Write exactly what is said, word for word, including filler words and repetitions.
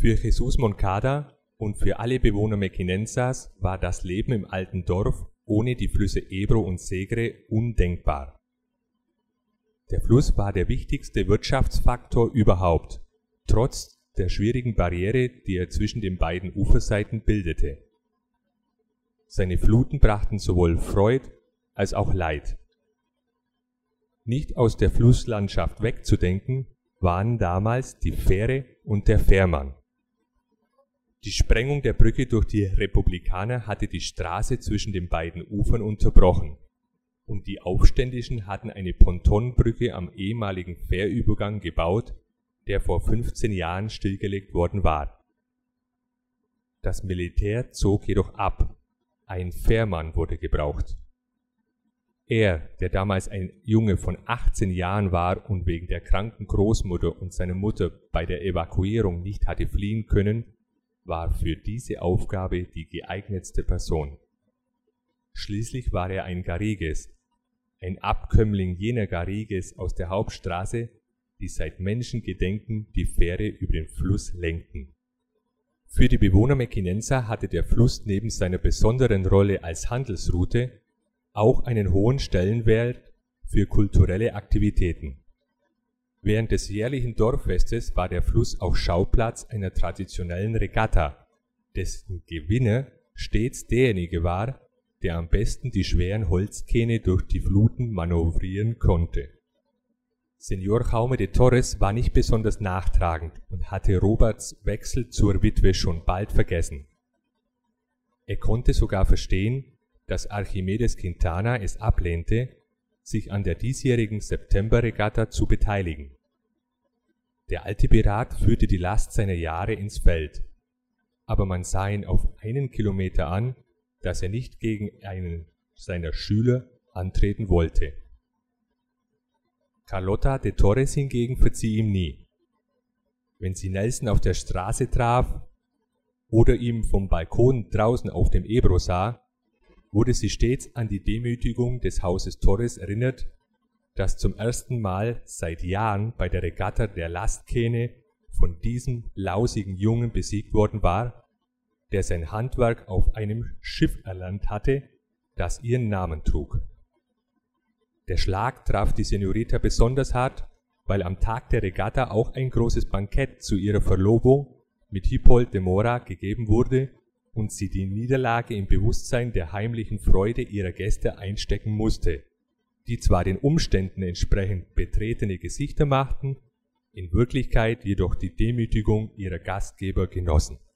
Für Jesus Moncada und für alle Bewohner Mequinensas war das Leben im alten Dorf ohne die Flüsse Ebro und Segre undenkbar. Der Fluss war der wichtigste Wirtschaftsfaktor überhaupt, trotz der schwierigen Barriere, die er zwischen den beiden Uferseiten bildete. Seine Fluten brachten sowohl Freud als auch Leid. Nicht aus der Flusslandschaft wegzudenken waren damals die Fähre und der Fährmann. Die Sprengung der Brücke durch die Republikaner hatte die Straße zwischen den beiden Ufern unterbrochen, und die Aufständischen hatten eine Pontonbrücke am ehemaligen Fährübergang gebaut, der vor fünfzehn Jahren stillgelegt worden war. Das Militär zog jedoch ab, ein Fährmann wurde gebraucht. Er, der damals ein Junge von achtzehn Jahren war und wegen der kranken Großmutter und seiner Mutter bei der Evakuierung nicht hatte fliehen können, war für diese Aufgabe die geeignetste Person. Schließlich war er ein Garrigues, ein Abkömmling jener Garrigues aus der Hauptstraße, die seit Menschengedenken die Fähre über den Fluss lenkten. Für die Bewohner Mequinensa hatte der Fluss neben seiner besonderen Rolle als Handelsroute auch einen hohen Stellenwert für kulturelle Aktivitäten. Während des jährlichen Dorffestes war der Fluss auch Schauplatz einer traditionellen Regatta, dessen Gewinner stets derjenige war, der am besten die schweren Holzkähne durch die Fluten manövrieren konnte. Señor Jaume de Torres war nicht besonders nachtragend und hatte Roberts Wechsel zur Witwe schon bald vergessen. Er konnte sogar verstehen, dass Archimedes Quintana es ablehnte, sich an der diesjährigen Septemberregatta zu beteiligen. Der alte Pirat führte die Last seiner Jahre ins Feld, aber man sah ihn auf einen Kilometer an, dass er nicht gegen einen seiner Schüler antreten wollte. Carlota de Torres hingegen verzieh ihm nie. Wenn sie Nelson auf der Straße traf oder ihm vom Balkon draußen auf dem Ebro sah, wurde sie stets an die Demütigung des Hauses Torres erinnert, das zum ersten Mal seit Jahren bei der Regatta der Lastkähne von diesem lausigen Jungen besiegt worden war, der sein Handwerk auf einem Schiff erlernt hatte, das ihren Namen trug. Der Schlag traf die Senorita besonders hart, weil am Tag der Regatta auch ein großes Bankett zu ihrer Verlobung mit Hippold de Mora gegeben wurde und sie die Niederlage im Bewusstsein der heimlichen Freude ihrer Gäste einstecken musste, die zwar den Umständen entsprechend betretene Gesichter machten, in Wirklichkeit jedoch die Demütigung ihrer Gastgeber genossen.